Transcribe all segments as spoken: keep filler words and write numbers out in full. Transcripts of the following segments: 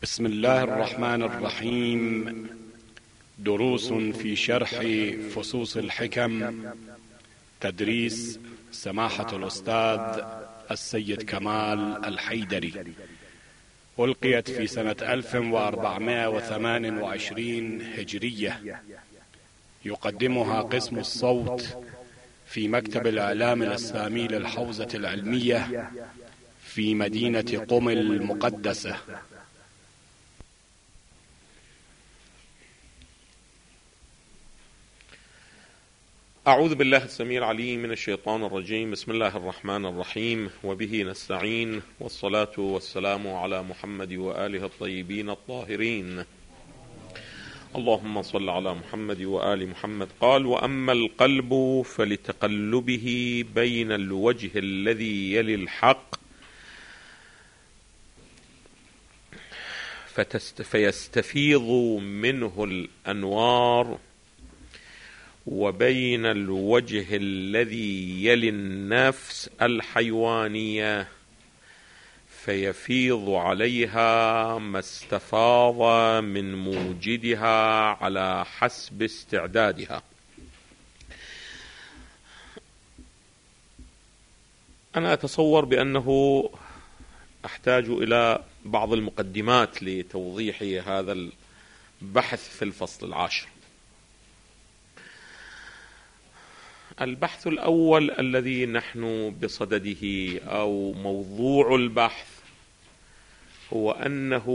بسم الله الرحمن الرحيم. دروس في شرح فصوص الحكم، تدريس سماحة الأستاذ السيد كمال الحيدري، ألقيت في سنة ألف وأربعمائة وثمانية وعشرين هجرية. يقدمها قسم الصوت في مكتب الإعلام الإسلامي للحوزة العلمية في مدينة قم المقدسة. أعوذ بالله السميع العليم من الشيطان الرجيم. بسم الله الرحمن الرحيم، وبه نستعين، والصلاة والسلام على محمد وآله الطيبين الطاهرين. اللهم صل على محمد وآل محمد. قال: وأما القلب فلتقلبه بين الوجه الذي يلي الحق فيستفيض منه الأنوار، وبين الوجه الذي يلي النفس الحيوانية فيفيض عليها ما استفاض من موجدها على حسب استعدادها. أنا أتصور بأنه أحتاج إلى بعض المقدمات لتوضيح هذا البحث في الفصل العاشر. البحث الأول الذي نحن بصدده أو موضوع البحث هو أنه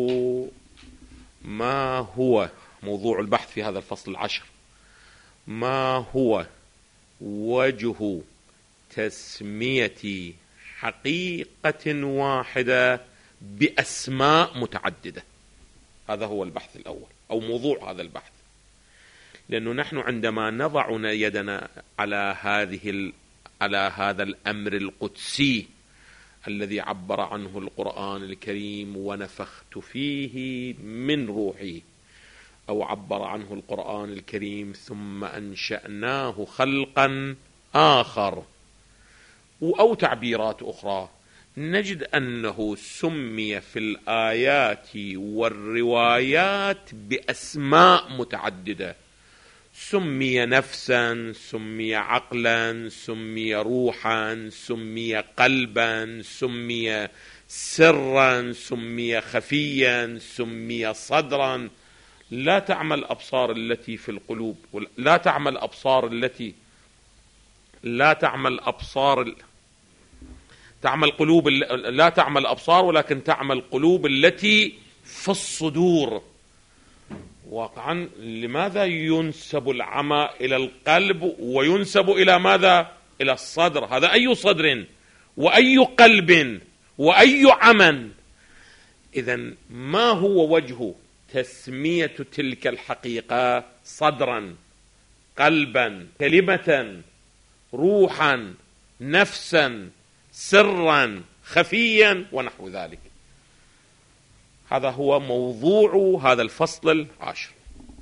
ما هو موضوع البحث في هذا الفصل العشر ما هو وجه تسمية حقيقة واحدة بأسماء متعددة. هذا هو البحث الأول أو موضوع هذا البحث، لأنه نحن عندما نضع يدنا على هذه على هذا الأمر القدسي الذي عبر عنه القرآن الكريم ونفخت فيه من روحي، أو عبر عنه القرآن الكريم ثم أنشأناه خلقا آخر، أو تعبيرات أخرى، نجد أنه سمي في الآيات والروايات بأسماء متعددة. سمي نفسا، سمي عقلا، سمي روحا، سمي قلبا، سمي سرا، سمي خفيا، سمي صدرا. لا تعمل أبصار التي في القلوب، لا تعمل أبصار التي لا تعمل أبصار تعمل قلوب لا تعمل أبصار ولكن تعمل قلوب التي في الصدور. واقعا لماذا ينسب العمى إلى القلب وينسب إلى ماذا؟ إلى الصدر. هذا أي صدر وأي قلب وأي عمى؟ إذن ما هو وجه تسمية تلك الحقيقة صدرا، قلبا، كلمة، روحا، نفسا، سرا، خفيا، ونحو ذلك؟ هذا هو موضوع هذا الفصل العاشر.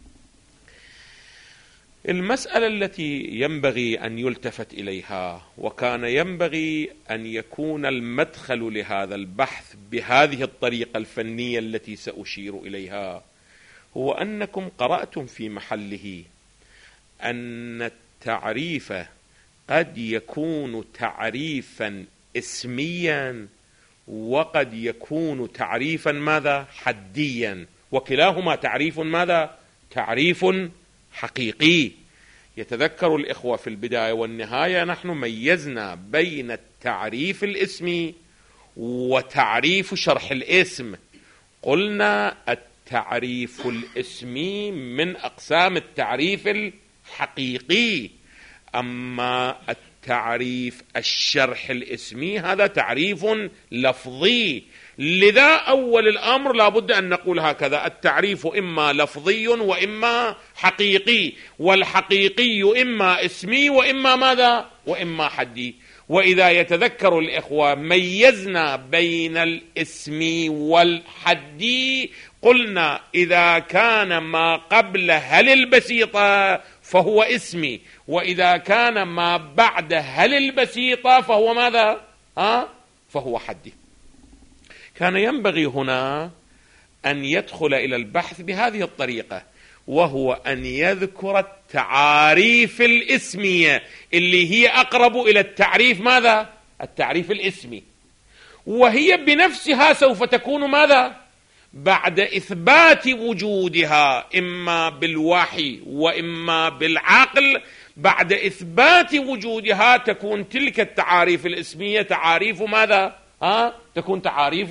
المسألة التي ينبغي أن يلتفت إليها، وكان ينبغي أن يكون المدخل لهذا البحث بهذه الطريقة الفنية التي سأشير إليها، هو أنكم قرأتم في محله أن التعريف قد يكون تعريفا اسميا، وقد يكون تعريفا ماذا؟ حديا. وكلاهما تعريف ماذا؟ تعريف حقيقي. يتذكر الإخوة في البداية والنهاية نحن ميزنا بين التعريف الاسمي وتعريف شرح الاسم. قلنا التعريف الاسمي من أقسام التعريف الحقيقي، أما التعريف الشرح الاسمي هذا تعريف لفظي. لذا أول الأمر لابد أن نقول هكذا: التعريف إما لفظي وإما حقيقي، والحقيقي إما اسمي وإما ماذا؟ وإما حدي. وإذا يتذكر الإخوة ميزنا بين الاسم والحدي، قلنا إذا كان ما قبل هل البسيطة فهو اسمي، وإذا كان ما بعد هل البسيطة فهو ماذا؟ ها؟ فهو حدي. كان ينبغي هنا أن يدخل إلى البحث بهذه الطريقة، وهو أن يذكر التعاريف الاسمية اللي هي أقرب إلى التعريف ماذا؟ التعريف الاسمي، وهي بنفسها سوف تكون ماذا؟ بعد إثبات وجودها إما بالوحي وإما بالعقل، بعد إثبات وجودها تكون تلك التعاريف الاسمية تعاريف ماذا؟ ها؟ تكون تعاريف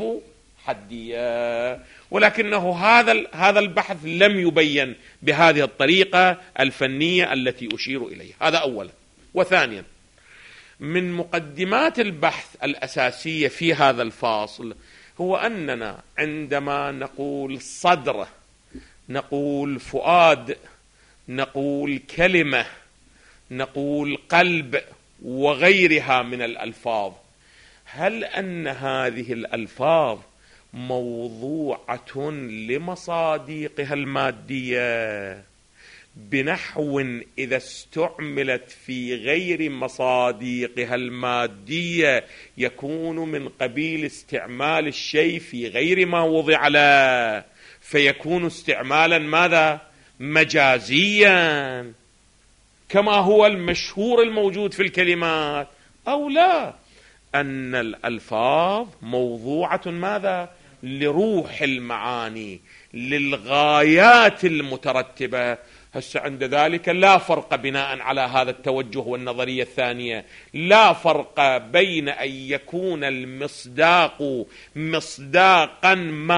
حدية. ولكنه هذا هذا البحث لم يبين بهذه الطريقة الفنية التي أشير إليها. هذا أولا. وثانيا، من مقدمات البحث الأساسية في هذا الفاصل هو أننا عندما نقول صدر، نقول فؤاد، نقول كلمة، نقول قلب وغيرها من الألفاظ، هل أن هذه الألفاظ موضوعة لمصادقها المادية بنحو إذا استعملت في غير مصادقها المادية يكون من قبيل استعمال الشيء في غير ما وضع له، فيكون استعمالا ماذا؟ مجازيا كما هو المشهور الموجود في الكلمات، أو لا، أن الألفاظ موضوعة ماذا؟ لروح المعاني، للغايات المترتبة. هسه عند ذلك لا فرق بناء على هذا التوجه والنظرية الثانية، لا فرق بين أن يكون المصداق مصداقا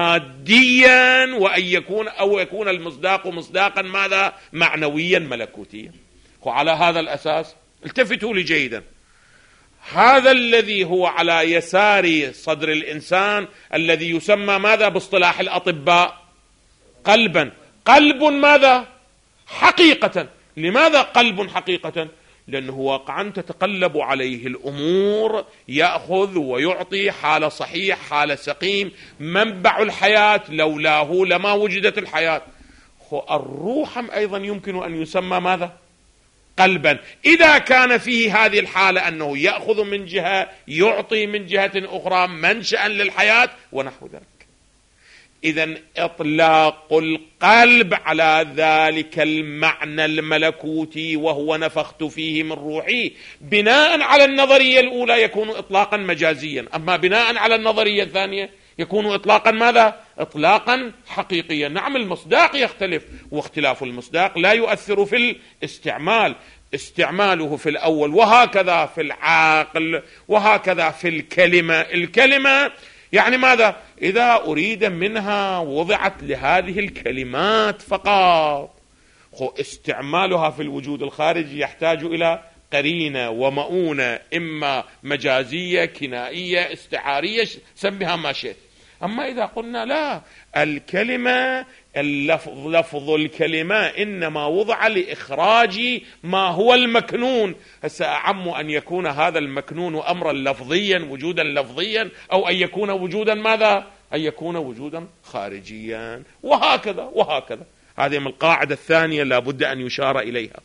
ماديا وأن يكون أو يكون المصداق مصداقا ماذا؟ معنويا ملكوتيا. وعلى هذا الأساس التفتوا لي جيدا، هذا الذي هو على يسار صدر الإنسان الذي يسمى ماذا باصطلاح الأطباء؟ قلبا. قلب ماذا؟ حقيقة. لماذا قلب حقيقة؟ لأنه واقعا تتقلب عليه الأمور، يأخذ ويعطي، حالة صحيح، حالة سقيم، منبع الحياة، لولاه لما وجدت الحياة. الروح أيضا يمكن أن يسمى ماذا؟ قلبا، إذا كان فيه هذه الحالة أنه يأخذ من جهة، يعطي من جهة أخرى، منشأ للحياة ونحو ذلك. إذن إطلاق القلب على ذلك المعنى الملكوتي وهو نفخت فيه من روحي بناء على النظرية الأولى يكون إطلاقا مجازيا، أما بناء على النظرية الثانية يكون إطلاقا ماذا؟ إطلاقا حقيقيا. نعم المصداق يختلف، واختلاف المصداق لا يؤثر في الاستعمال، استعماله في الأول، وهكذا في العقل، وهكذا في الكلمة. الكلمة يعني ماذا؟ إذا أريد منها وضعت لهذه الكلمات فقط، استعمالها في الوجود الخارجي يحتاج إلى قرينة ومؤونة، إما مجازية، كنائية، استعارية، سميها ما شئت. أما إذا قلنا لا، الكلمة اللفظ لفظ الكلمة إنما وضع لإخراج ما هو المكنون. هسه أعم أن يكون هذا المكنون أمرا لفظيا، وجودا لفظيا، أو أن يكون وجودا ماذا؟ أن يكون وجودا خارجيا، وهكذا وهكذا. هذه من القاعدة الثانية لابد أن يشار إليها.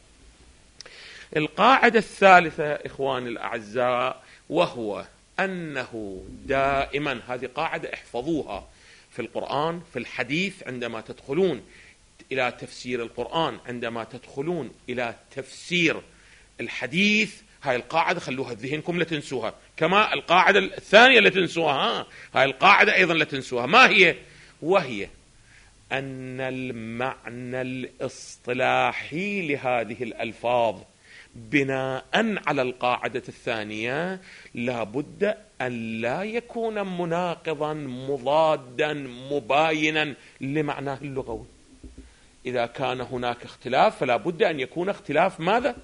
القاعدة الثالثة إخواني الأعزاء، وهو أنه دائما، هذه قاعدة احفظوها في القرآن، في الحديث، عندما تدخلون إلى تفسير القرآن، عندما تدخلون إلى تفسير الحديث، هاي القاعدة خلوها في ذهنكم لا تنسوها، كما القاعدة الثانية لا تنسوها، هاي القاعدة أيضا لا تنسوها. ما هي؟ وهي أن المعنى الاصطلاحي لهذه الألفاظ بناء على القاعدة الثانية لابد أن لا يكون مناقضا مضادا مباينا لمعناه اللغوي. إذا كان هناك اختلاف فلا بد أن يكون اختلاف ماذا؟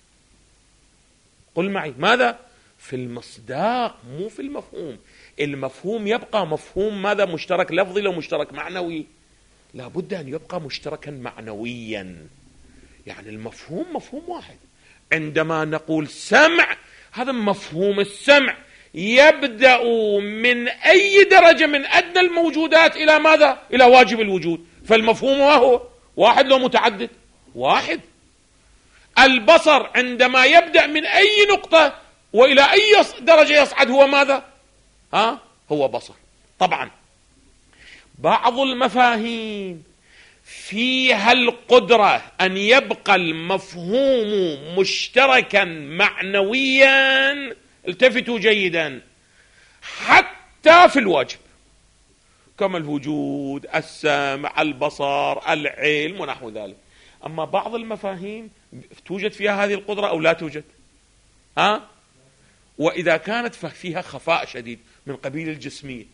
قل معي ماذا؟ في المصداق، مو في المفهوم. المفهوم يبقى مفهوم ماذا؟ مشترك لفظي لو مشترك معنوي، لا بد أن يبقى مشتركا معنويا. يعني المفهوم مفهوم واحد. عندما نقول سمع، هذا مفهوم السمع يبدأ من أي درجة من أدنى الموجودات إلى ماذا؟ إلى واجب الوجود. فالمفهوم ما هو؟ واحد لو متعدد؟ واحد. البصر عندما يبدأ من أي نقطة وإلى أي درجة يصعد هو ماذا؟ ها؟ هو بصر. طبعا بعض المفاهيم فيها القدرة أن يبقى المفهوم مشتركا معنويا، التفتوا جيدا، حتى في الواجب، كما الوجود، السمع، البصر، العلم ونحو ذلك. أما بعض المفاهيم توجد فيها هذه القدرة أو لا توجد؟ ها؟ وإذا كانت فيها خفاء شديد من قبيل الجسمية.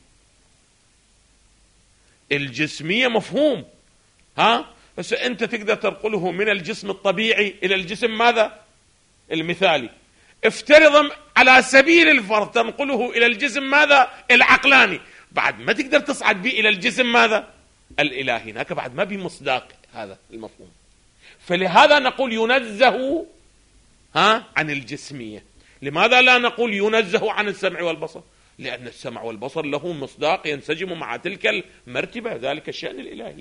الجسمية مفهوم، ها؟ بس أنت تقدر تنقله من الجسم الطبيعي إلى الجسم ماذا؟ المثالي. افترض على سبيل الفرض تنقله إلى الجسم ماذا؟ العقلاني. بعد ما تقدر تصعد به إلى الجسم ماذا؟ الإلهي. هناك بعد ما بمصداق هذا المفهوم. فلهذا نقول ينزه ها عن الجسمية. لماذا لا نقول ينزه عن السمع والبصر؟ لأن السمع والبصر له مصداق ينسجم مع تلك المرتبة، ذلك الشأن الإلهي.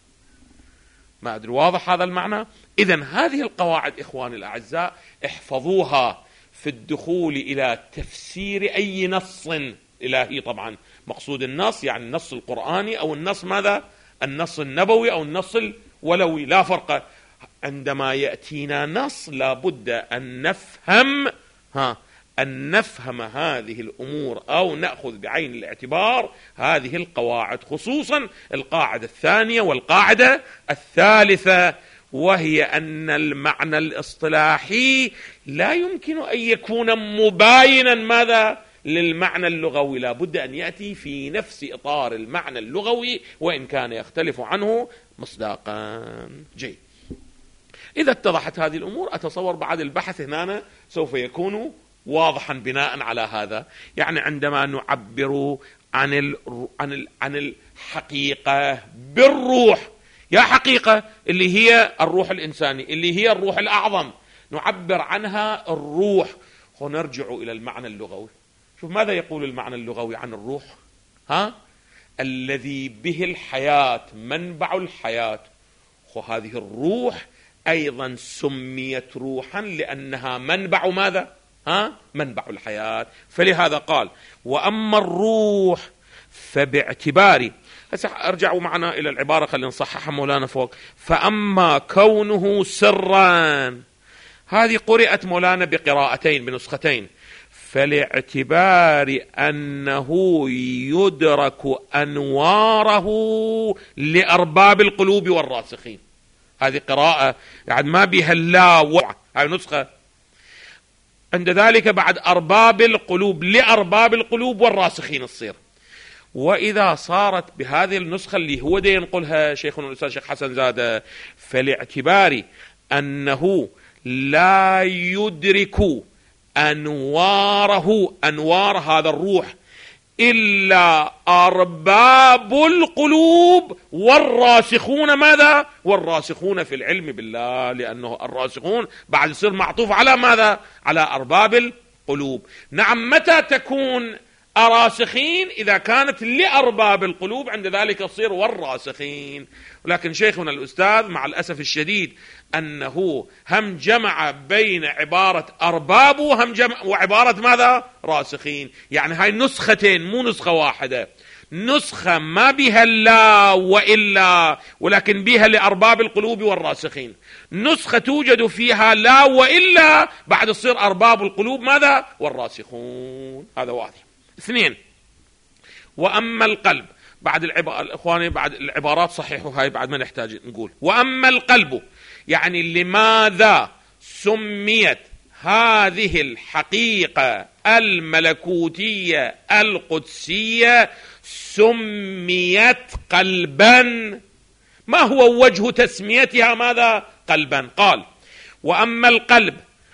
ما أدري واضح هذا المعنى؟ إذن هذه القواعد إخواني الأعزاء احفظوها في الدخول إلى تفسير أي نص إلهي. طبعا مقصود النص يعني النص القرآني أو النص ماذا؟ النص النبوي أو النص الولوي، لا فرق. عندما يأتينا نص لابد أن نفهم ها أن نفهم هذه الأمور أو نأخذ بعين الاعتبار هذه القواعد، خصوصا القاعدة الثانية والقاعدة الثالثة، وهي أن المعنى الاصطلاحي لا يمكن أن يكون مباينا ماذا؟ للمعنى اللغوي، لا بد أن يأتي في نفس إطار المعنى اللغوي وإن كان يختلف عنه مصداقا. جيد. إذا اتضحت هذه الأمور أتصور بعد البحث هنا سوف يكون واضحا بناء على هذا. يعني عندما نعبر عن ال... عن ال... عن الحقيقة بالروح، يا حقيقة اللي هي الروح الإنساني، اللي هي الروح الأعظم، نعبر عنها الروح، ونرجع إلى المعنى اللغوي. شوف ماذا يقول المعنى اللغوي عن الروح؟ ها؟ الذي به الحياة، منبع الحياة. وهذه الروح أيضا سميت روحا لأنها منبع ماذا؟ ها؟ منبع الحياة. فلهذا قال وأما الروح فباعتبار، هسه ارجعوا معنا إلى العبارة خلينا نصححها مولانا فوق، فأما كونه سرا، هذه قرأت مولانا بقراءتين بنسختين، فلاعتبار أنه يدرك أنواره لأرباب القلوب والراسخين. هذه قراءة يعني ما بها لا وع، هذه نسخة. عند ذلك بعد أرباب القلوب لأرباب القلوب والراسخين الصير. وإذا صارت بهذه النسخة اللي هو دي ينقلها شيخنا الأستاذ شيخ حسن زادة، فلاعتبار أنه لا يدرك أنواره، أنوار هذا الروح، إلا أرباب القلوب والراسخون ماذا؟ والراسخون في العلم بالله، لأنه الراسخون بعد يصير معطوف على ماذا؟ على أرباب القلوب. نعم، متى تكون الراسخين؟ إذا كانت لأرباب القلوب، عند ذلك يصير والراسخين. ولكن شيخنا الأستاذ مع الأسف الشديد أنه هم جمع بين عبارة أرباب وهم جمع وعبارة ماذا؟ راسخين. يعني هاي نسختين مو نسخة واحدة، نسخة ما بها لا وإلا ولكن بها لأرباب القلوب والراسخين، نسخة توجد فيها لا وإلا بعد تصير أرباب القلوب ماذا؟ والراسخون. هذا واضح. اثنين، وأما القلب، بعد العبارة الإخواني بعد العبارات صحيحوا هاي بعد ما نحتاج نقول. وأما القلب، يعني لماذا سميت هذه الحقيقة الملكوتية القدسية سميت قلبا؟ ما هو وجه تسميتها ماذا؟ قلبا. قال وأما القلب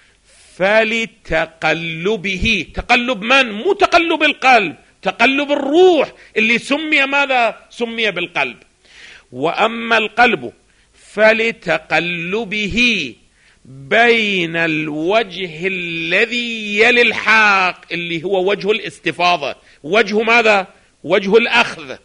فلتقلبه، تقلب من؟ مو تقلب القلب، تقلب الروح اللي سمي ماذا؟ سمي بالقلب. وأما القلب فلتقلبه بين الوجه الذي يلي الحاق، اللي هو وجه الاستفاضة، وجه ماذا؟ وجه الأخذ.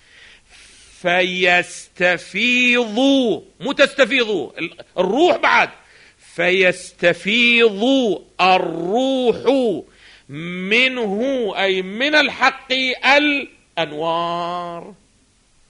فيستفيض، مو تستفيض الروح بعد، فيستفيض الروح منه أي من الحق الأنوار.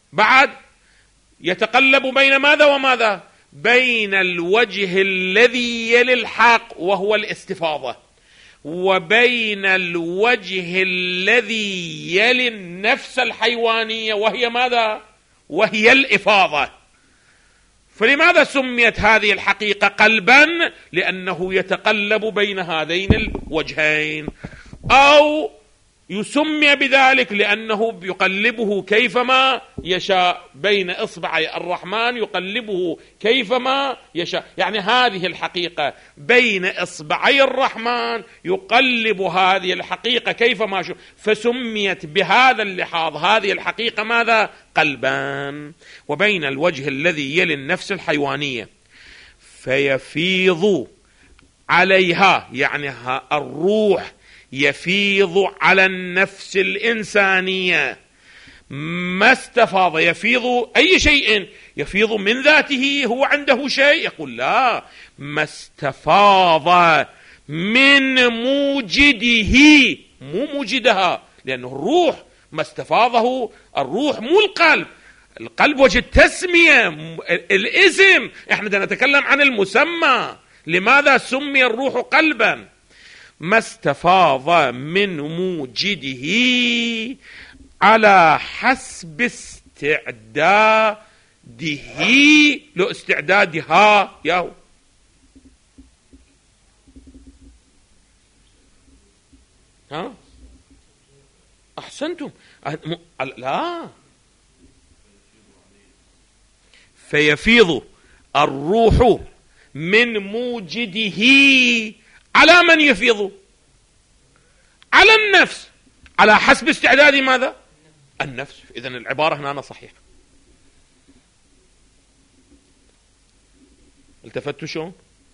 بعد يتقلب بين ماذا وماذا؟ بين الوجه الذي يلي الحق وهو الاستفاضة، وبين الوجه الذي يلي النفس الحيوانية وهي ماذا؟ وهي الإفاضة. فلماذا سميت هذه الحقيقة قلبا؟ لأنه يتقلب بين هذين الوجهين، أو يسمي بذلك لأنه يقلبه كيفما يشاء، بين إصبعي الرحمن يقلبه كيفما يشاء، يعني هذه الحقيقة بين إصبعي الرحمن يقلب هذه الحقيقة كيفما شاء، فسميت بهذا اللحاظ هذه الحقيقة ماذا؟ قلبان. وبين الوجه الذي يلي النفس الحيوانية فيفيض عليها، يعني الروح يفيض على النفس الإنسانية ما استفاض. يفيض أي شيء؟ يفيض من ذاته، هو عنده شيء؟ يقول لا، ما استفاض من موجده، مو موجدها، لأنه الروح ما استفاضه الروح مو القلب. القلب وجه التسمية، الاسم، احنا بدنا نتكلم عن المسمى. لماذا سمي الروح قلبا؟ ما استفاض من موجده على حسب استعداده، لو استعدادها ياهو. ها أحسنتم. لا، فيفيض الروح من موجده على من يفيض؟ على النفس، على حسب استعداد ماذا؟ النفس. إذن العبارة هنا صحيحة. التفتوا شلون؟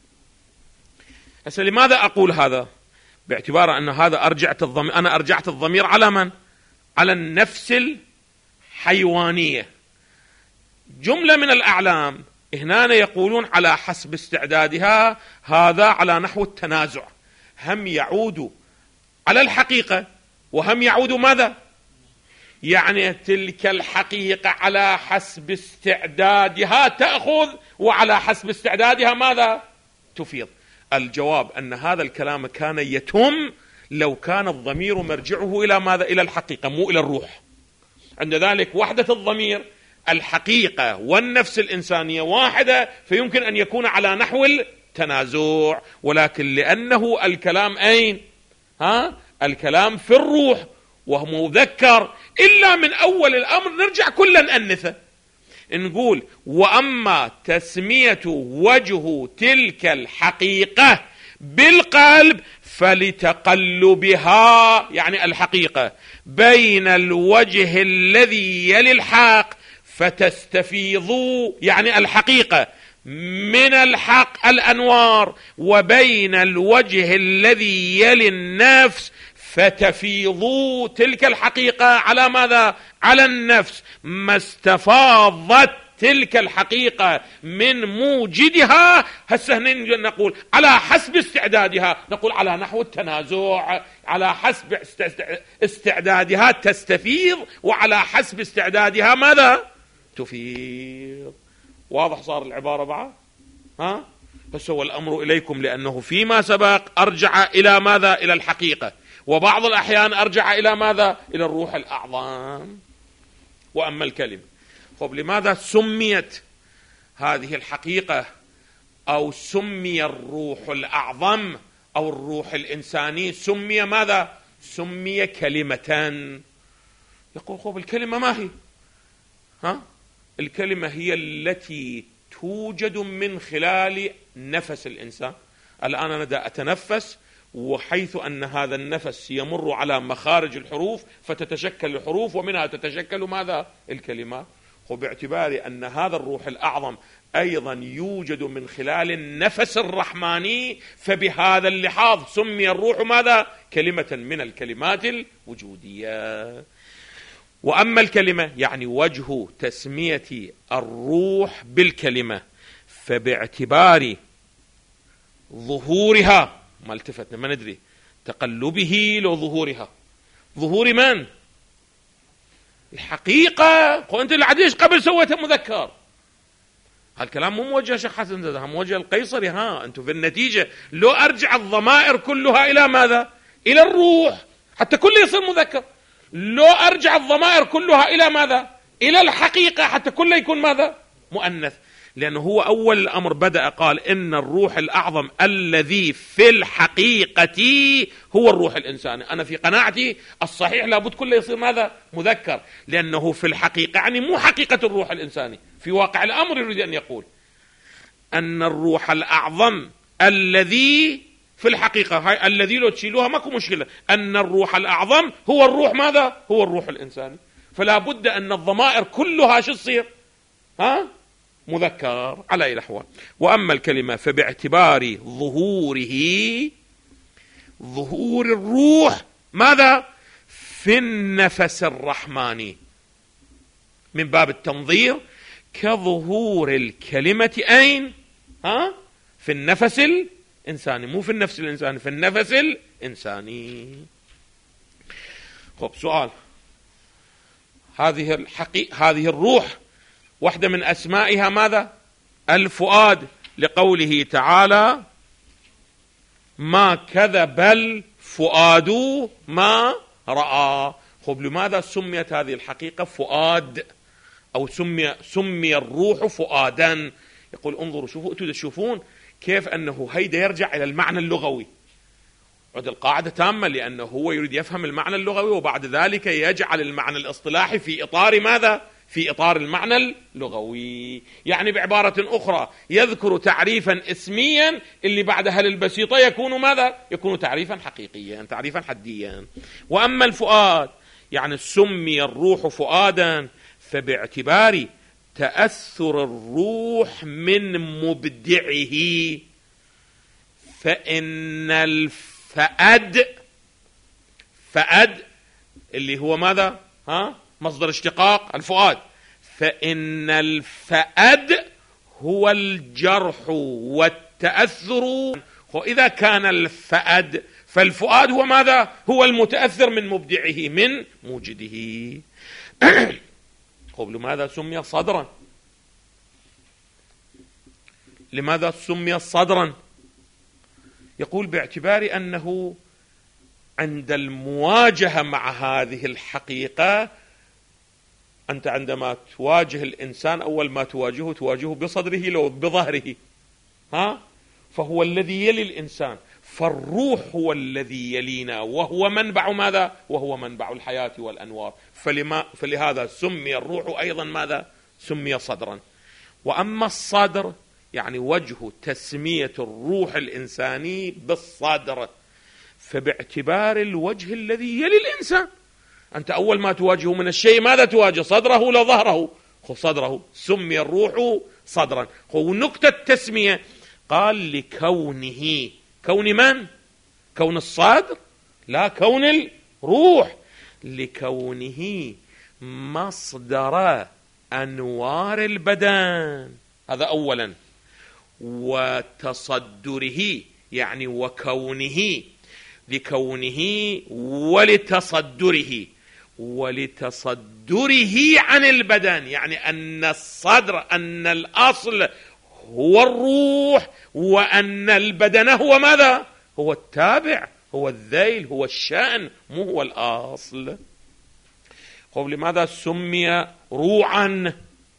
هسه لماذا أقول هذا؟ باعتبار أن هذا أرجعت الضمير، أنا أرجعت الضمير على من؟ على النفس الحيوانية. جملة من الأعلام هنا يقولون على حسب استعدادها، هذا على نحو التنازع، هم يعود على الحقيقة وهم يعود ماذا؟ يعني تلك الحقيقة على حسب استعدادها تأخذ، وعلى حسب استعدادها ماذا؟ تفيض. الجواب أن هذا الكلام كان يتم لو كان الضمير مرجعه إلى ماذا؟ إلى الحقيقة مو إلى الروح. عند ذلك وحدة الضمير، الحقيقة والنفس الإنسانية واحدة، فيمكن أن يكون على نحو التنازع. ولكن لأنه الكلام أين؟ ها؟ الكلام في الروح وهو مذكر، إلا من أول الأمر نرجع كلا نأنثه، نقول وأما تسمية وجه تلك الحقيقة بالقلب فلتقلبها، يعني الحقيقة بين الوجه الذي يلي الحق فتستفيض، يعني الحقيقة من الحق الأنوار، وبين الوجه الذي يلي النفس فتفيض تلك الحقيقة على ماذا؟ على النفس. ما استفاضت تلك الحقيقة من موجدها، هسه نقول على حسب استعدادها، نقول على نحو التنازع، على حسب استعدادها تستفيض، وعلى حسب استعدادها ماذا؟ تفيض. واضح صار العبارة بعد؟ ها؟ بس هو الأمر إليكم، لأنه فيما سبق أرجع إلى ماذا؟ إلى الحقيقة، وبعض الأحيان أرجع إلى ماذا؟ إلى الروح الأعظم. وأما الكلمة، طب لماذا سميت هذه الحقيقة أو سمي الروح الأعظم أو الروح الإنساني سمي ماذا؟ سمي كلمة. يقول خب الكلمة ما هي؟ ها؟ الكلمة هي التي توجد من خلال نفس الإنسان. الآن أنا دا أتنفس، وحيث أن هذا النفس يمر على مخارج الحروف فتتشكل الحروف، ومنها تتشكل ماذا؟ الكلمات. وباعتبار أن هذا الروح الأعظم أيضا يوجد من خلال النفس الرحماني، فبهذا اللحاظ سمي الروح ماذا؟ كلمة من الكلمات الوجودية. وأما الكلمة يعني وجه تسمية الروح بالكلمة، فباعتبار ظهورها، ما التفتنا ما ندري تقلبه لو ظهورها، ظهور من؟ الحقيقة وأنت اللي عديش قبل سويته مذكر. هالكلام مو موجه شيخ حسن زاده، موجه القيصري. ها أنتم في النتيجة لو أرجع الضمائر كلها إلى ماذا؟ إلى الروح حتى كله يصير مذكر. لو أرجع الضمائر كلها إلى ماذا؟ إلى الحقيقة حتى كله يكون ماذا؟ مؤنث. لأنه هو أول الأمر بدأ قال إن الروح الأعظم الذي في الحقيقة هو الروح الإنساني. أنا في قناعتي الصحيح لابد كله يصير ماذا؟ مذكر، لأنه في الحقيقة يعني مو حقيقة الروح الإنساني، في واقع الأمر يريد أن يقول أن الروح الأعظم الذي في الحقيقة، هاي الذي لو تشيلوها ماكو مشكلة، أن الروح الأعظم هو الروح ماذا؟ هو الروح الإنساني. فلا بد أن الضمائر كلها شو تصير؟ ها؟ مذكر على أي الأحوال. وأما الكلمة فباعتبار ظهوره، ظهور الروح ماذا؟ في النفس الرحماني من باب التنظير، كظهور الكلمة أين؟ ها؟ في النفس الإنساني، مو في النفس الإنساني، في النفس الإنساني. خب سؤال، هذه الحقيقة، هذه الروح واحدة من أسمائها ماذا؟ الفؤاد، لقوله تعالى ما كذب الفؤاد ما رأى. خب لماذا سميت هذه الحقيقة فؤاد، أو سمي, سمي الروح فؤادا؟ يقول انظروا شوفوا أنتم تشوفون كيف أنه هيدا يرجع إلى المعنى اللغوي. عد القاعدة تامة، لأنه هو يريد يفهم المعنى اللغوي وبعد ذلك يجعل المعنى الاصطلاحي في إطار ماذا؟ في إطار المعنى اللغوي. يعني بعبارة أخرى يذكر تعريفا اسميا اللي بعدها للبسيطة يكون ماذا؟ يكون تعريفا حقيقيا، تعريفا حديا. وأما الفؤاد يعني سمي الروح فؤادا فباعتبار تأثر الروح من مبدعه، فإن الفأد، فأد اللي هو ماذا؟ ها؟ مصدر اشتقاق الفؤاد، فإن الفأد هو الجرح والتأثر. وإذا كان الفأد فالفؤاد هو ماذا؟ هو المتأثر من مبدعه من موجده. قبل ماذا سمي صدرا؟ لماذا سمي صدرا؟ يقول باعتبار أنه عند المواجهة مع هذه الحقيقة، أنت عندما تواجه الإنسان أول ما تواجهه تواجهه بصدره لو بظهره، ها؟ فهو الذي يلي الإنسان، فالروح هو الذي يلينا وهو منبع ماذا؟ وهو منبع الحياة والأنوار. فلما فلهذا سمي الروح أيضا ماذا؟ سمي صدرا. وأما الصدر يعني وجه تسمية الروح الإنساني بالصدر، فباعتبار الوجه الذي يلي الإنسان، أنت أول ما تواجهه من الشيء ماذا تواجه؟ صدره لا ظهره؟ صدره، سمي الروح صدرا. ونقطة التسمية قال لكونه، كون من؟ كون الصدر؟ لا، كون الروح، لكونه مصدر أنوار البدن، هذا أولا. وتصدره يعني وكونه، لكونه ولتصدره، ولتصدره عن البدن يعني أن الصدر، أن الأصل هو الروح، وأن البدن هو ماذا؟ هو التابع، هو الذيل، هو الشأن، مو هو الأصل. قبل لماذا سمي روعا؟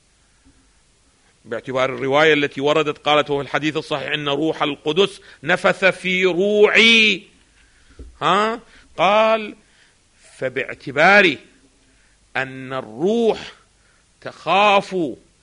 باعتبار الرواية التي وردت قالت وفي الحديث الصحيح إن روح القدس نفث في روعي، ها؟ قال فباعتبار أن الروح تخاف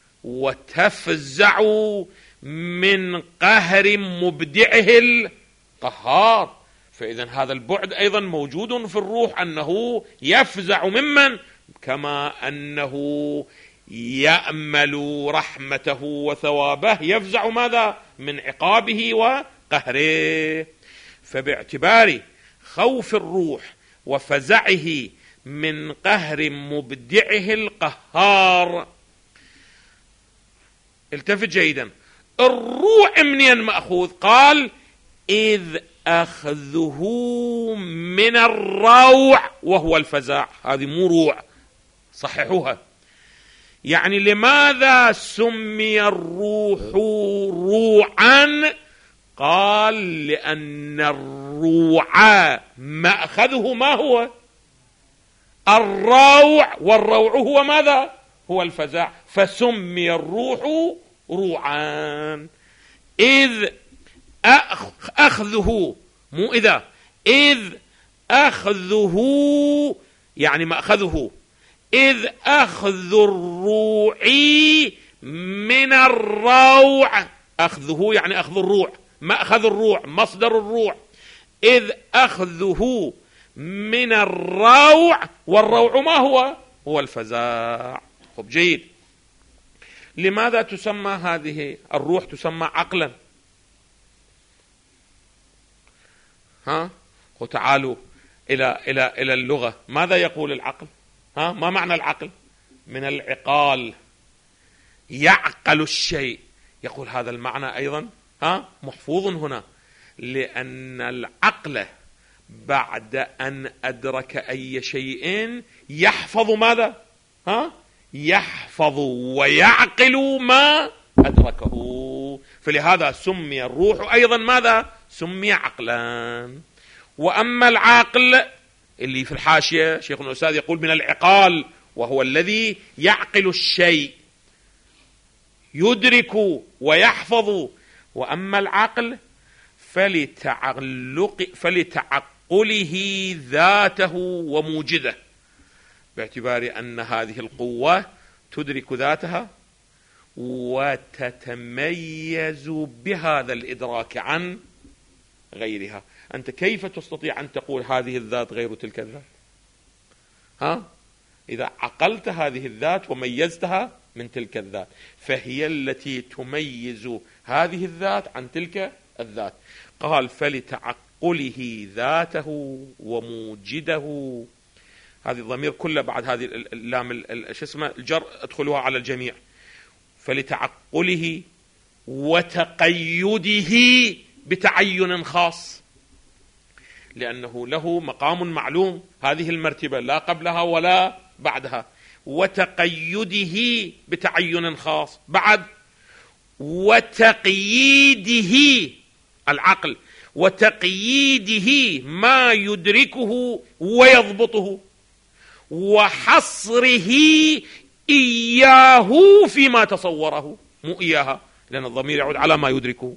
وتفزع من قهر مبدعه القهار، فإذا هذا البعد أيضا موجود في الروح، أنه يفزع ممن؟ كما أنه يأمل رحمته وثوابه، يفزع ماذا؟ من عقابه وقهره. فباعتبار خوف الروح وفزعه من قهر مبدعه القهار، التفت جيدا، الروح منين مأخوذ؟ قال إذ أخذه من الروع وهو الفزع، هذه مو روع، صححوها. يعني لماذا سمي الروح روعا؟ قال لأن الروع مأخذه ما هو؟ الروع، والروع هو ماذا؟ هو الفزاع، فسمي الروح روعا. إذ أخذه، مو إذا، إذ أخذه يعني مأخذه، إذ أخذ الروع من الروع، أخذه يعني أخذ الروع، مأخذ الروع مصدر الروع، إذ أخذه من الروع، والروع ما هو؟ هو الفزاع. خب جيد. لماذا تسمى هذه الروح تسمى عقلا؟ ها؟ وتعالوا إلى إلى إلى اللغة، ماذا يقول العقل؟ ها؟ ما معنى العقل؟ من العقال، يعقل الشيء، يقول هذا المعنى أيضا ها محفوظ هنا، لأن العقل بعد أن أدرك أي شيء يحفظ ماذا؟ ها؟ يحفظ ويعقل ما أدركه، فلهذا سمي الروح أيضا ماذا؟ سمي عقلا. وأما العقل اللي في الحاشية شيخنا الأستاذ يقول من العقال، وهو الذي يعقل الشيء، يدرك ويحفظ. وأما العقل فلتعلق فلتعقله ذاته وموجده، باعتبار أن هذه القوة تدرك ذاتها وتتميز بهذا الإدراك عن غيرها. أنت كيف تستطيع أن تقول هذه الذات غير تلك الذات؟ ها؟ إذا عقلت هذه الذات وميزتها من تلك الذات، فهي التي تميز هذه الذات عن تلك الذات. قال فلتعقله ذاته وموجده، هذه الضمير كله بعد هذه اللام شو اسمه الجر ادخلوها على الجميع. فلتعقله وتقيده بتعين خاص، لأنه له مقام معلوم، هذه المرتبة لا قبلها ولا بعدها. وتقيده بتعين خاص، بعد وتقييده العقل، وتقييده ما يدركه ويضبطه، وحصره إياه فيما تصوره، مو إياها لأن الضمير يعود على ما يدركه.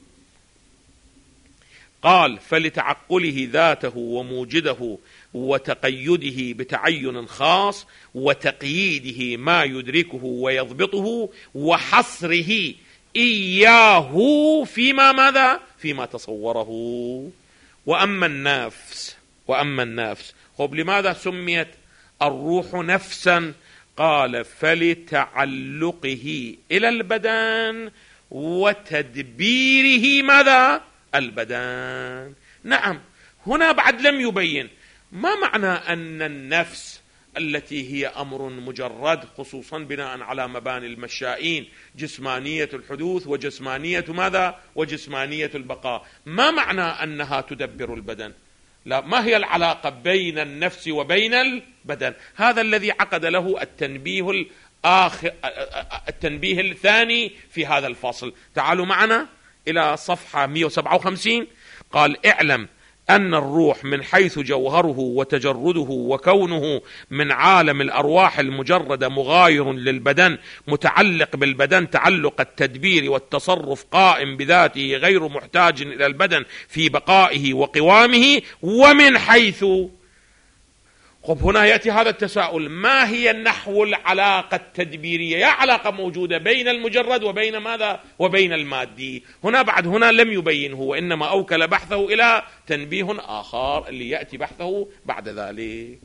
قال فلتعقله ذاته وموجده وتقيده بتعين خاص، وتقييده ما يدركه ويضبطه، وحصره إياه فيما ماذا؟ فيما تصوره. وأما النفس، وأما النفس خب لماذا سميت الروح نفسا؟ قال فلتعلقه إلى البدن وتدبيره ماذا؟ البدن. نعم، هنا بعد لم يبين ما معنى أن النفس التي هي أمر مجرد، خصوصا بناء على مباني المشائين، جسمانية الحدوث وجسمانية ماذا؟ وجسمانية البقاء، ما معنى أنها تدبر البدن؟ لا، ما هي العلاقة بين النفس وبين البدن؟ هذا الذي عقد له التنبيه الآخر، التنبيه الثاني في هذا الفصل. تعالوا معنا إلى صفحة مئة وسبعة وخمسين. قال اعلم أن الروح من حيث جوهره وتجرده وكونه من عالم الأرواح المجردة مغاير للبدن، متعلق بالبدن تعلق التدبير والتصرف، قائم بذاته غير محتاج إلى البدن في بقائه وقوامه. ومن حيث، خب هنا يأتي هذا التساؤل، ما هي نحو العلاقة التدبيرية؟ يا علاقة موجودة بين المجرد وبين ماذا؟ وبين المادي. هنا بعد هنا لم يبينه، وإنما أوكل بحثه إلى تنبيه آخر اللي يأتي بحثه بعد ذلك.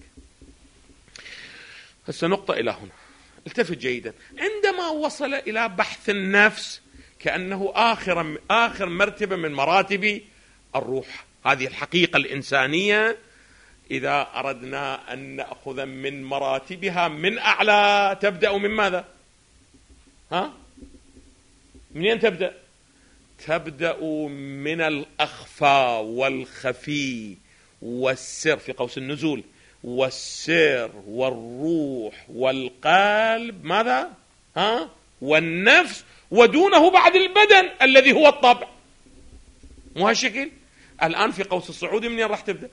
هسه نقطة إلى هنا، التفت جيدا. عندما وصل إلى بحث النفس كأنه آخر آخر مرتبة من مراتب الروح، هذه الحقيقة الإنسانية، إذا أردنا أن نأخذ من مراتبها من أعلى تبدأ من ماذا؟ ها؟ منين تبدأ؟ تبدأ من الأخفى والخفي والسر في قوس النزول، والسر والروح والقلب ماذا؟ ها؟ والنفس، ودونه بعد البدن الذي هو الطبع. مو هالشكل؟ الآن في قوس الصعودي منين راح تبدأ؟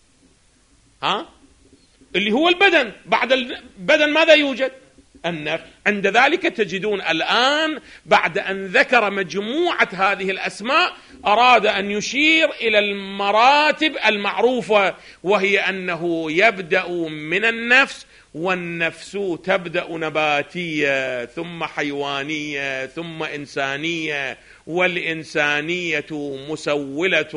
ها؟ اللي هو البدن، بعد البدن ماذا يوجد؟ النفس. عند ذلك تجدون الآن بعد أن ذكر مجموعة هذه الأسماء أراد أن يشير إلى المراتب المعروفة، وهي أنه يبدأ من النفس، والنفس تبدأ نباتية ثم حيوانية ثم إنسانية، والإنسانية مسولة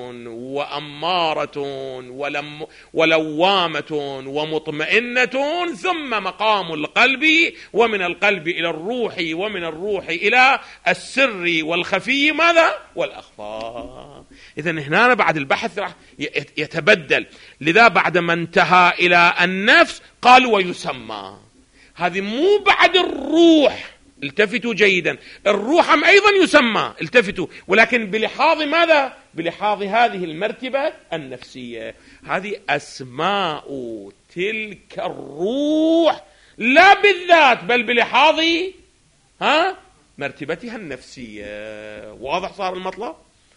وأمارة ولم ولوامة ومطمئنة، ثم مقام القلب، ومن القلب إلى الروح، ومن الروح إلى السر والخفي ماذا؟ والأخفى. إذن هنا بعد البحث راح يتبدل. لذا بعد ما انتهى إلى النفس قال ويسمى. هذه مو بعد الروح، التفتوا جيدا، الروح أيضا يسمى، التفتوا، ولكن بلحاظ ماذا؟ بلحاظ هذه المرتبة النفسية. هذه أسماء تلك الروح لا بالذات، بل بلحاظ ها مرتبتها النفسية. واضح صار المطلب؟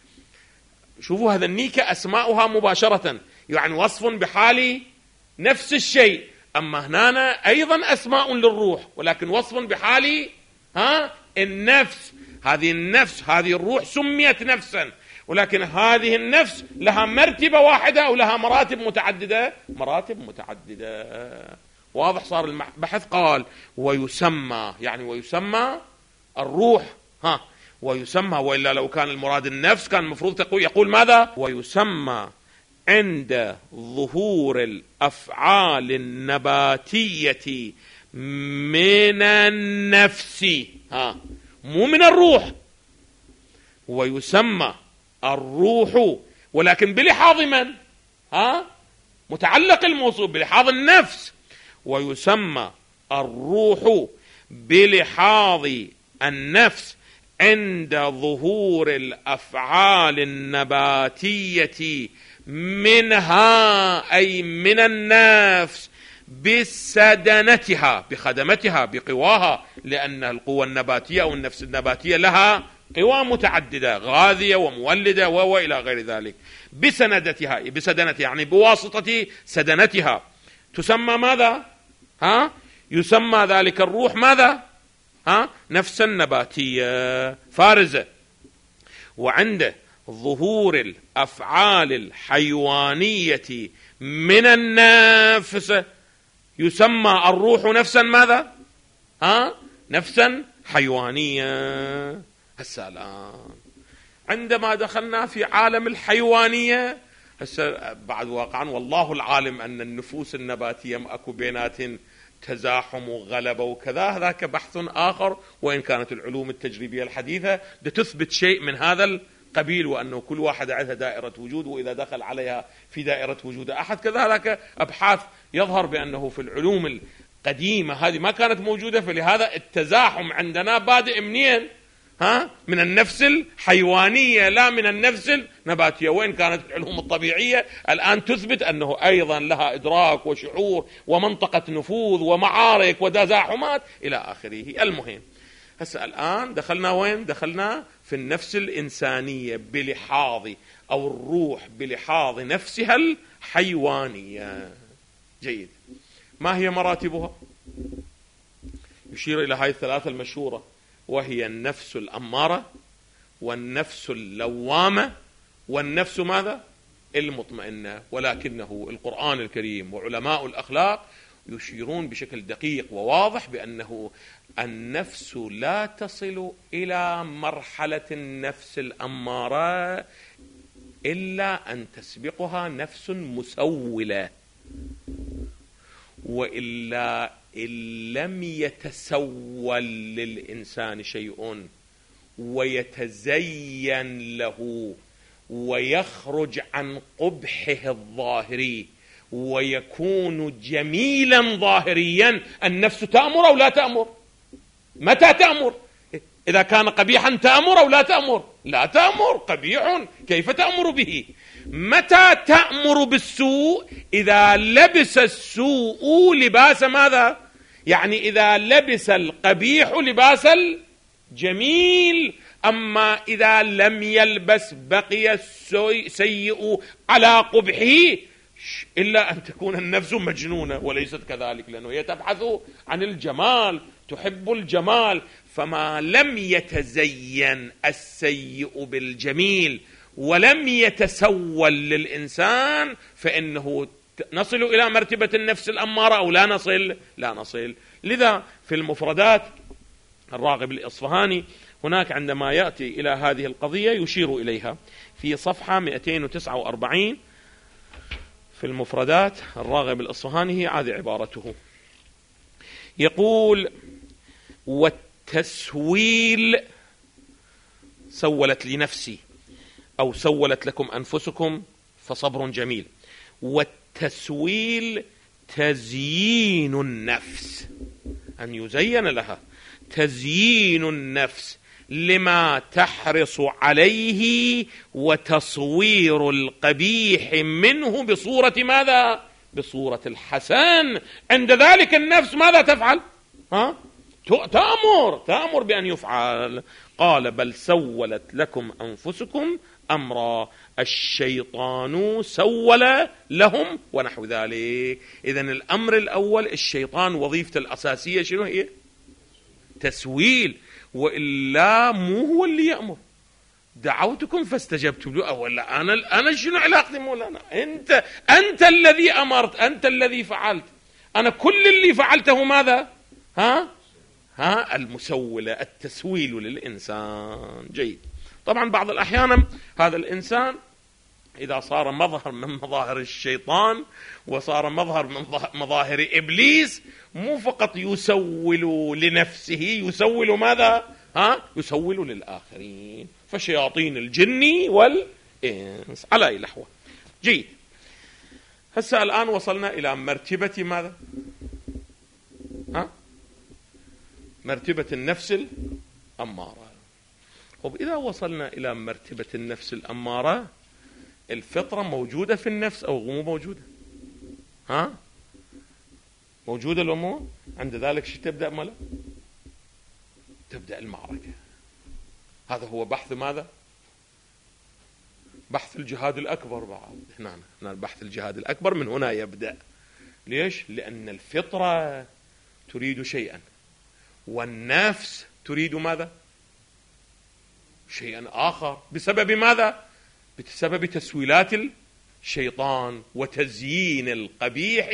شوفوا هذا النيكة أسماؤها مباشرة، يعني وصف بحال نفس الشيء. أما هنا أيضا أسماء للروح، ولكن وصف بحال ها النفس. هذه النفس، هذه الروح سميت نفسا، ولكن هذه النفس لها مرتبة واحدة أو لها مراتب متعددة؟ مراتب متعددة. واضح صار البحث؟ قال ويسمى، يعني ويسمى الروح، ها ويسمى، وإلا لو كان المراد النفس كان المفروض تقول يقول ماذا؟ ويسمى عند ظهور الأفعال النباتية من النفس، ها مو من الروح. ويسمى الروح، ولكن بلحاظ من؟ ها متعلق الموصوف بلحاظ النفس. ويسمى الروح بلحاظ النفس عند ظهور الأفعال النباتية منها، أي من النفس، بسدنتها، بخدمتها، بقواها، لأن القوى النباتية أو النفس النباتية لها قوى متعددة، غاذية ومولدة وإلى غير ذلك. بسندتها، بسدنتها يعني بواسطة سدنتها تسمى ماذا؟ ها يسمى ذلك الروح ماذا؟ ها نفسا نباتية فارزة. وعنده ظهور الأفعال الحيوانية من النفس يسمى الروح نفسا ماذا؟ ها نفسا حيوانية. هسه الآن عندما دخلنا في عالم الحيوانية، هسه بعد واقعا والله العالم أن النفوس النباتية أكو بينات تزاحم وغلبة وكذا، هذاك بحث آخر، وإن كانت العلوم التجريبية الحديثة تثبت شيء من هذا القبيل، وأنه كل واحد عندها دائرة وجود، وإذا دخل عليها في دائرة وجود أحد كذا. هذاك أبحاث يظهر بأنه في العلوم القديمة هذه ما كانت موجودة، فلهذا التزاحم عندنا بادئ منين؟ ها من النفس الحيوانية لا من النفس النباتية، وإن كانت العلوم الطبيعية الآن تثبت أنه أيضا لها إدراك وشعور ومنطقة نفوذ ومعارك وتزاحمات إلى آخره. المهم هسه الآن دخلنا وين؟ دخلنا في النفس الإنسانية بلحاظ أو الروح بلحاظ نفسها الحيوانية. جيد. ما هي مراتبها؟ يشير إلى هذه الثلاثة المشهورة، وهي النفس الأمارة، والنفس اللوامة، والنفس ماذا؟ المطمئنة. ولكنه القرآن الكريم وعلماء الأخلاق يشيرون بشكل دقيق وواضح بأنه النفس لا تصل إلى مرحلة النفس الأمارة إلا أن تسبقها نفس مسولة، وإلا إن لم يتسول للإنسان شيء ويتزين له ويخرج عن قبحه الظاهري ويكون جميلا ظاهريا، النفس تأمر أو لا تأمر؟ متى تأمر؟ إذا كان قبيحا تأمر أو لا تأمر؟ لا تأمر، قبيح، كيف تأمر به؟ متى تأمر بالسوء؟ إذا لبس السوء لباس ماذا؟ يعني إذا لبس القبيح لباس الجميل. أما إذا لم يلبس بقي السيء على قبحه، إلا أن تكون النفس مجنونة وليست كذلك، لأنه هي تبحث عن الجمال، تحب الجمال. فما لم يتزين السيء بالجميل ولم يتسول للإنسان فإنه نصل إلى مرتبة النفس الأمارة أو لا نصل؟ لا نصل. لذا في المفردات الراغب الإصفهاني هناك عندما يأتي إلى هذه القضية يشير إليها في صفحة مئتين وتسعة وأربعين في المفردات الراغب الإصفهاني، هي هذه عبارته، يقول: والتسويل سولت لنفسي أو سولت لكم أنفسكم فصبر جميل. والتسويل تزيين النفس، أن يزين لها، تزيين النفس لما تحرص عليه وتصوير القبيح منه بصورة ماذا؟ بصورة الحسن. عند ذلك النفس ماذا تفعل؟ ها؟ تأمر تأمر بأن يفعل. قال: بل سولت لكم أنفسكم أمرا، الشيطان سول لهم ونحو ذلك. إذن الأمر الأول الشيطان وظيفته الأساسية شنو هي؟ تسويل، وإلا مو هو اللي يأمر. دعوتكم فاستجبتم له، ولا أنا أنا شنو علاقتي مولانا؟ أنت أنت الذي أمرت، أنت الذي فعلت، أنا كل اللي فعلته ماذا؟ ها ها المسولة، التسويل للإنسان. جيد. طبعا بعض الأحيان هذا الإنسان إذا صار مظهر من مظاهر الشيطان وصار مظهر من مظاهر إبليس، مو فقط يسول لنفسه، يسول ماذا؟ ها يسول للآخرين، فشياطين الجن والإنس على أي لحوة. جيد. هسه الآن وصلنا إلى مرتبة ماذا؟ ها مرتبة النفس الأمارة. طب إذا وصلنا إلى مرتبة النفس الأمارة، الفطرة موجودة في النفس أو مو موجودة؟ ها موجودة الأمور؟ عند ذلك شو تبدأ ماله؟ تبدأ المعركة. هذا هو بحث ماذا؟ بحث الجهاد الأكبر. بعد هنا هنا بحث الجهاد الأكبر من هنا يبدأ. ليش؟ لأن الفطرة تريد شيئا والنفس تريد ماذا؟ شيئا آخر. بسبب ماذا؟ بسبب تسويلات الشيطان وتزيين القبيح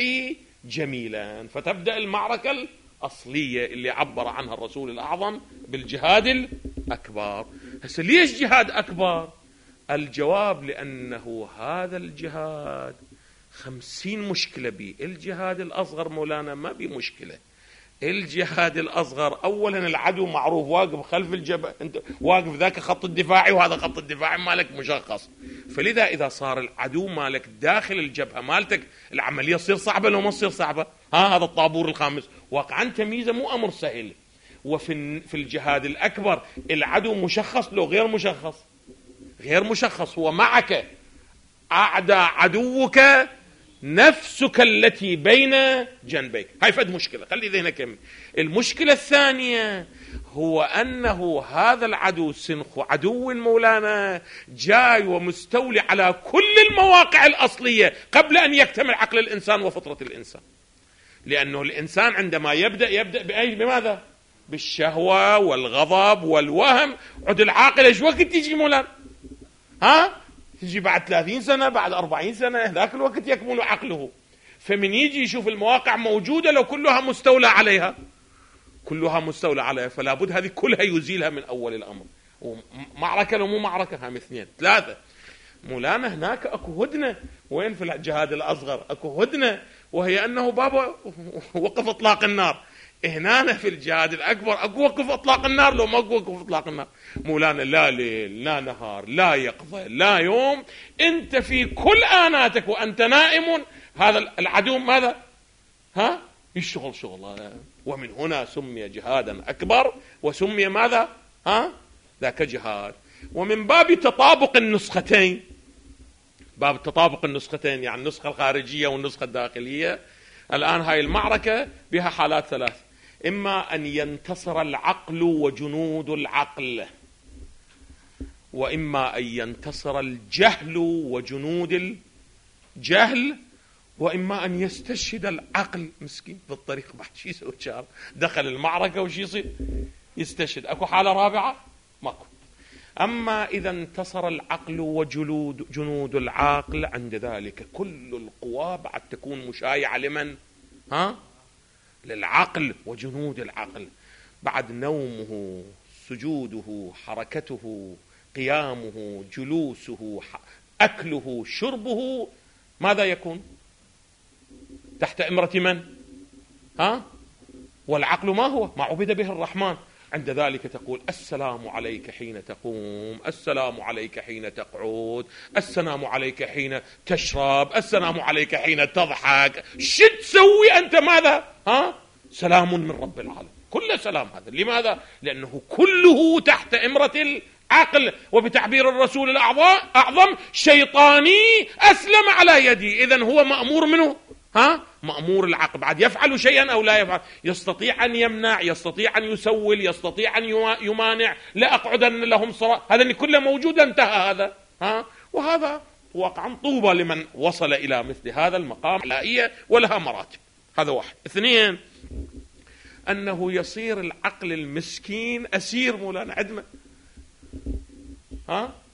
جميلا. فتبدأ المعركة الأصلية اللي عبر عنها الرسول الأعظم بالجهاد الأكبر. هسه ليش جهاد أكبر؟ الجواب لأنه هذا الجهاد خمسين مشكلة بي. الجهاد الأصغر مولانا ما بي مشكلة. الجهاد الأصغر أولا العدو معروف واقف خلف الجبهة، أنت واقف ذاك خط الدفاعي وهذا خط الدفاعي مالك مشخص. فلذا إذا صار العدو مالك داخل الجبهة مالتك، العملية تصير صعبة لو ما تصير صعبة. ها هذا الطابور الخامس واقعا تمييزه مو أمر سهل. وفي في الجهاد الأكبر العدو مشخص لو غير مشخص؟ غير مشخص، هو معك. أعدى عدوك نفسك التي بين جنبيك. هاي فد مشكلة، خلي ذهنك كمل. المشكلة الثانية هو أنه هذا العدو سنخ عدو مولانا جاي ومستولي على كل المواقع الأصلية قبل أن يكتمل عقل الإنسان وفطرة الإنسان. لأنه الإنسان عندما يبدأ يبدأ بأي بماذا؟ بالشهوة والغضب والوهم. عد العاقل ايش وقت تيجي مولانا؟ ها تجي بعد ثلاثين سنة، بعد أربعين سنة، ذاك الوقت يكمل عقله. فمن يجي يشوف المواقع موجودة لو كلها مستولى عليها، كلها مستولى عليها، فلا بد هذه كلها يزيلها من أول الأمر. ومعركة لو مو معركة هم اثنين ثلاثة. مولانا هناك أكو هدنة. وين في الجهاد الأصغر أكو هدنة، وهي أنه بابا وقف إطلاق النار. هنا في الجهاد الأكبر أكو وقف إطلاق النار. لو ما أكو وقف إطلاق النار مولانا لا ليل لا نهار لا يقظة لا يوم، أنت في كل آناتك وأنت نائم هذا العدو ماذا؟ ها يشتغل شغل. ومن هنا سمي جهادا أكبر وسمي ماذا؟ ها ذاك جهاد. ومن باب تطابق النسختين، باب تطابق النسختين يعني النسخة الخارجية والنسخة الداخلية، الآن هاي المعركة بها حالات ثلاث: إما أن ينتصر العقل وجنود العقل، وإما أن ينتصر الجهل وجنود الجهل، وإما أن يستشهد العقل مسكين في الطريق بعد شي يسوي شار دخل المعركة وشي يصير يستشهد. أكو حالة رابعة؟ ماكو. أما إذا انتصر العقل وجلود جنود العقل، عند ذلك كل القوى بعد تكون مشايعة لمن؟ ها؟ للعقل وجنود العقل. بعد نومه، سجوده، حركته، قيامه، جلوسه، أكله، شربه، ماذا يكون؟ تحت إمرة من؟ ها؟ والعقل ما هو؟ ما عبد به الرحمن. عند ذلك تقول السلام عليك حين تقوم، السلام عليك حين تقعد، السلام عليك حين تشرب، السلام عليك حين تضحك. شو تسوي أنت؟ ماذا؟ ها؟ سلام من رب العالمين، كل سلام هذا. لماذا؟ لأنه كله تحت إمرة العقل، وبتعبير الرسول الأعظم شيطاني أسلم على يدي. إذن هو مأمور منه، ها؟ مأمور العقل. بعد يفعل شيئا أو لا يفعل، يستطيع أن يمنع، يستطيع أن يسول، يستطيع أن يمانع، لا أقعدن لهم صراط، هذا كله موجود، انتهى هذا. ها؟ وهذا واقعا طوبى لمن وصل إلى مثل هذا المقام العلائية، ولها مراتب. هذا واحد. اثنين، أنه يصير العقل المسكين أسير مولانا عدمه. ها؟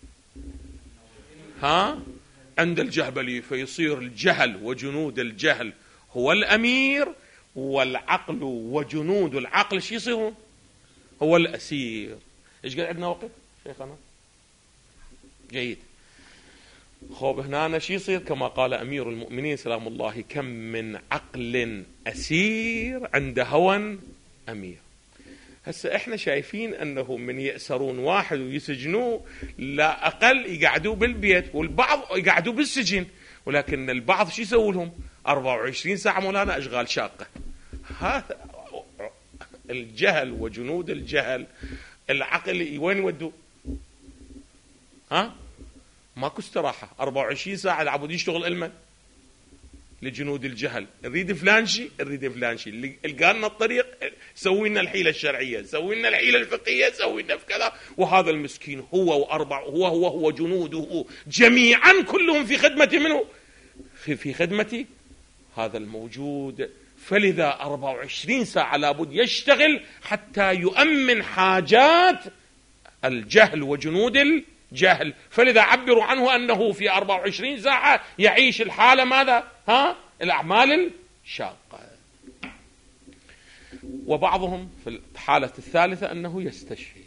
ها؟ عند الجهبلي، فيصير الجهل وجنود الجهل هو الأمير، والعقل وجنود العقل شو يصيرون؟ هو الأسير. إيش قال عندنا وقت شيخنا؟ جيد. خوب هنا شو يصير؟ كما قال أمير المؤمنين سلام الله: كم من عقل أسير عند هوى أمير. هسه احنا شايفين انه من يأسرون واحد ويسجنوه لا اقل يقعدوا بالبيت، والبعض يقعدوا بالسجن، ولكن البعض شو يسوي لهم؟ أربعة وعشرين ساعة مولانا اشغال شاقة. هذا الجهل وجنود الجهل. العقل وين يودوا؟ ها؟ ماكو استراحة، أربعة وعشرين ساعة العبود يشتغل علما لجنود الجهل. نريد فلان شيء، نريد فلان شيء، اللي لقانا الطريق سوي لنا الحيلة الشرعية، سوي لنا الحيلة الفقهية، سوي لنا في كذا. وهذا المسكين هو وأربع هو هو هو جنوده جميعا كلهم في خدمة منه، في خدمة هذا الموجود. فلذا أربعة وعشرين ساعة لابد يشتغل حتى يؤمن حاجات الجهل وجنود الجهل. فلذا عبروا عنه أنه في أربعة وعشرين ساعة يعيش الحالة ماذا؟ ها؟ الأعمال الشاقة. وبعضهم في الحالة الثالثة أنه يستشفي.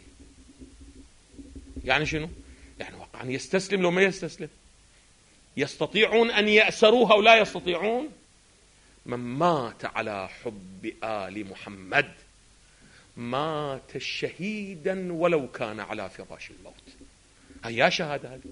يعني شنو؟ يعني واقعا يستسلم لو ما يستسلم. يستطيعون أن يأسروها ولا يستطيعون. من مات على حب آل محمد مات شهيدا ولو كان على فراش الموت. هيا شهادة هذه.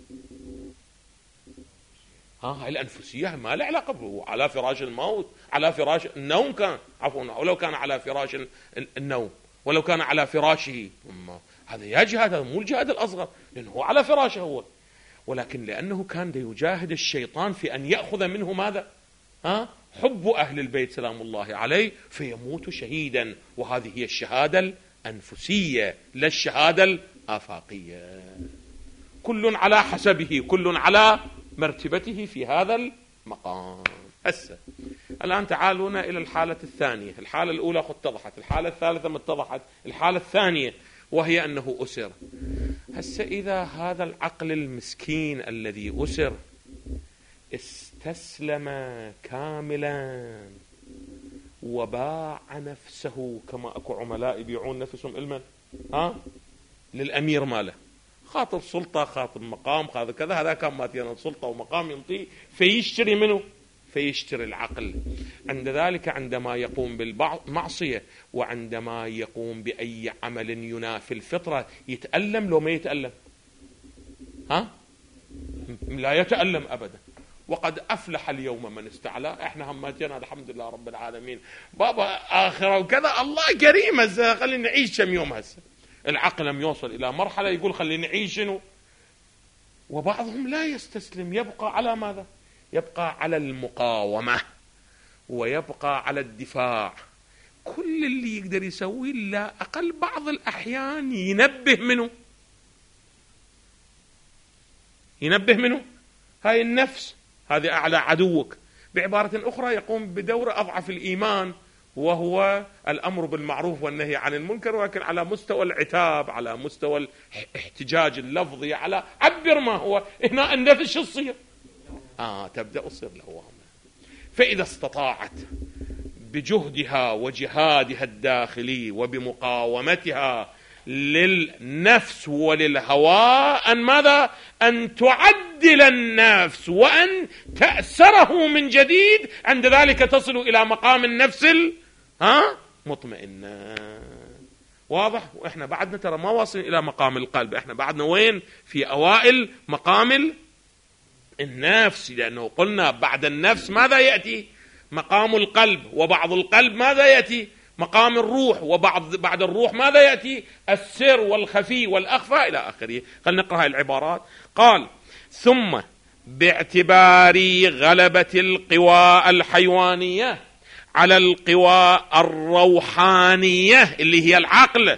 ها هاي الأنفسية ما لها علاقة به على فراش الموت، على فراش النوم كان، عفوا، ولو كان على فراش النوم، ولو كان على فراشه، هذا يا جهاد، هذا مو الجهاد الأصغر، لأنه هو على فراشه هو. ولكن لأنه كان يجاهد الشيطان في أن يأخذ منه ماذا؟ ها؟ حب أهل البيت سلام الله عليه، فيموت شهيدا. وهذه هي الشهادة الأنفسية لا الشهادة الآفاقية. كل على حسبه، كل على مرتبته في هذا المقام. هسه الآن تعالونا إلى الحالة الثانية. الحالة الأولى قد اتضحت، الحالة الثالثة ما اتضحت، الحالة الثانية وهي أنه أسر. هسه إذا هذا العقل المسكين الذي أسر استسلم كاملا وباع نفسه، كما أكو عملاء يبيعون نفسهم علما ها للأمير ماله، خاطر سلطة، خاطر مقام، خاطر كذا، هذا كان ماتينا سلطة ومقام ينطيه، فيشتري منه، فيشتري العقل. عند ذلك عندما يقوم بالمعصية وعندما يقوم بأي عمل ينافي الفطرة يتألم لو ما يتألم؟ ها؟ لا يتألم أبدا. وقد أفلح اليوم من استعلى. احنا هماتنا الحمد لله رب العالمين، بابا آخرة وكذا، الله كريم. هسه خلينا نعيش كم يوم هسه. العقل لم يوصل إلى مرحلة يقول خلينا نعيش شنو. وبعضهم لا يستسلم، يبقى على ماذا؟ يبقى على المقاومة ويبقى على الدفاع. كل اللي يقدر يسويه لا أقل بعض الأحيان ينبه منه، ينبه منه هاي النفس، هذه أعلى عدوك. بعبارة أخرى يقوم بدور أضعف الإيمان، وهو الأمر بالمعروف والنهي عن المنكر، ولكن على مستوى العتاب، على مستوى الاحتجاج اللفظي، على عبر ما هو. هنا النفس شو تصير؟ آه تبدأ تصير لوامة. فإذا استطاعت بجهدها وجهادها الداخلي وبمقاومتها للنفس وللهوى أن ماذا؟ أن تعدل النفس وأن تأسره من جديد، عند ذلك تصل إلى مقام النفس ها مطمئنة. واضح؟ وإحنا بعدنا ترى ما واصل إلى مقام القلب، إحنا بعدنا وين؟ في أوائل مقام النفس، لأنه قلنا بعد النفس ماذا يأتي؟ مقام القلب، وبعض القلب ماذا يأتي؟ مقام الروح، وبعض بعد الروح ماذا يأتي؟ السر والخفي والأخفى إلى آخره. خلينا نقرأ هذه العبارات. قال: ثم باعتبار غلبة القوى الحيوانية على القوى الروحانية اللي هي العقل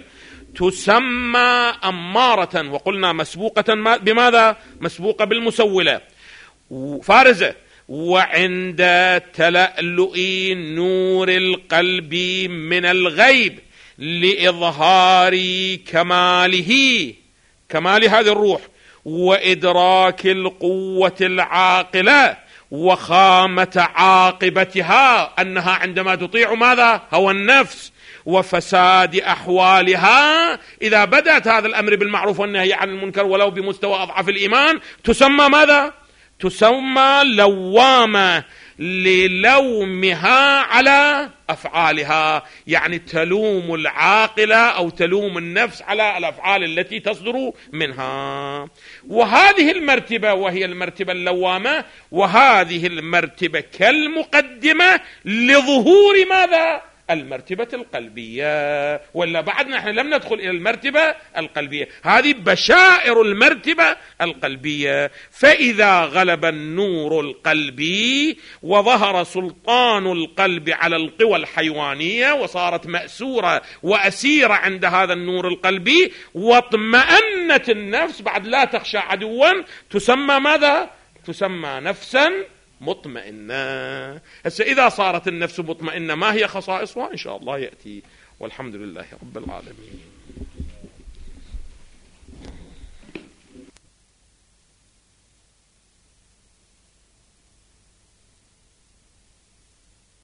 تسمى أمارة، وقلنا مسبوقة بماذا؟ مسبوقة بالمسولة فارزة. وعند تلألؤ نور القلب من الغيب لإظهار كماله، كمال هذه الروح، وإدراك القوة العاقلة وخامة عاقبتها، أنها عندما تطيع ماذا؟ هوى النفس، وفساد أحوالها. إذا بدأت هذا الأمر بالمعروف والنهي عن المنكر ولو بمستوى أضعف الإيمان، تسمى ماذا؟ تسمى لوامة للومها على أفعالها، يعني تلوم العاقلة أو تلوم النفس على الأفعال التي تصدر منها. وهذه المرتبة وهي المرتبة اللوامة، وهذه المرتبة كالمقدمة لظهور ماذا؟ المرتبة القلبية. ولا بعدنا احنا لم ندخل إلى المرتبة القلبية، هذه بشائر المرتبة القلبية. فإذا غلب النور القلبي وظهر سلطان القلب على القوى الحيوانية، وصارت مأسورة وأسيرة عند هذا النور القلبي، واطمأنت النفس بعد لا تخشى عدوا، تسمى ماذا؟ تسمى نفسا مطمئنة. هسه إذا صارت النفس مطمئنة ما هي خصائصها؟ إن شاء الله يأتي، والحمد لله رب العالمين.